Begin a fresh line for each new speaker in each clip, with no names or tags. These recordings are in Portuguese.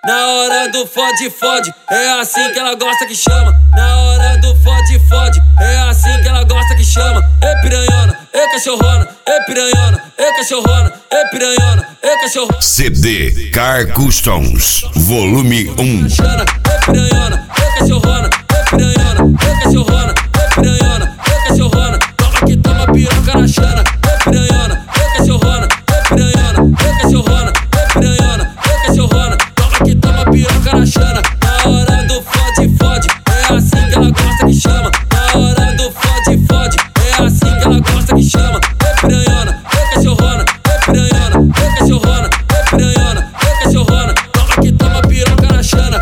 Na hora do fode, é assim que ela gosta que chama. Na hora do fode, é assim que ela gosta que chama. É piranhona, é cachorrona, é piranhona, é cachorrona, é piranhona, é cachorrona.
CD Car Customs, volume 1.
É piranhona, é cachorrona, é piranhona, é cachorrona, é piranhona, é cachorrona. Toma que toma piroca na chana. É piranhona, é cachorrona, é piranhona, é cachorrona, é piranhona, é cachorrona. Toma que toma piroca na chana. Na hora do fode, é assim que ela gosta que chama. Na hora do fode, é assim que ela gosta que chama. É piranhona, é cachorrona, é piranhona, é cachorrona, é piranhona, é cachorrona. Toma que toma piroca na chana.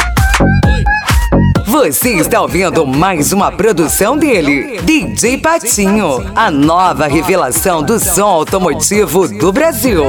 Você está ouvindo mais uma produção dele, DJ Patinho, a nova revelação do som automotivo do Brasil.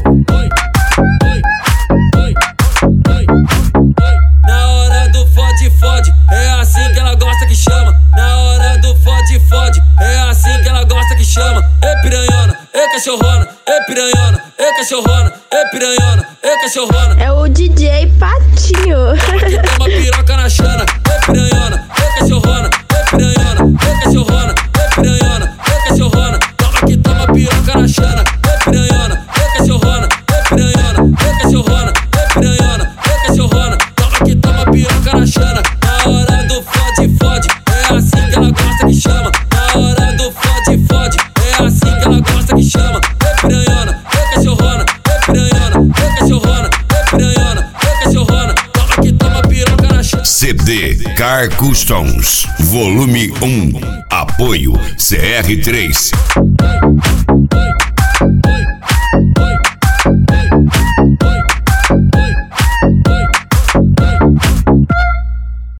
Na hora do fode, é assim que ela gosta que chama. Na hora do fode, é assim que ela gosta que chama. É piranhona, é cachorrona, é piranhona, é cachorrona, é piranhona, é cachorrona.
É o DJ Patinho.
Que toma piroca na chana. É piranhona, é cachorrona, é piranhona, é cachorrona, é piranhona, é cachorrona. Toma que toma piroca na chana. É piranhona, é cachorrona, é piranhona, é cachorrona, é piranhona, é cachorrona. Toma que toma piroca na chana. Na hora do fode, é assim que ela gosta que chama. Na hora do fode, é assim que ela gosta que chama. É piranhona, é cachorrona, é piranhona, é cachorrona, é piranhona, é cachorrona. Toma que toma piroca na chana.
CD Car Customs, volume 1. Apoio CR3.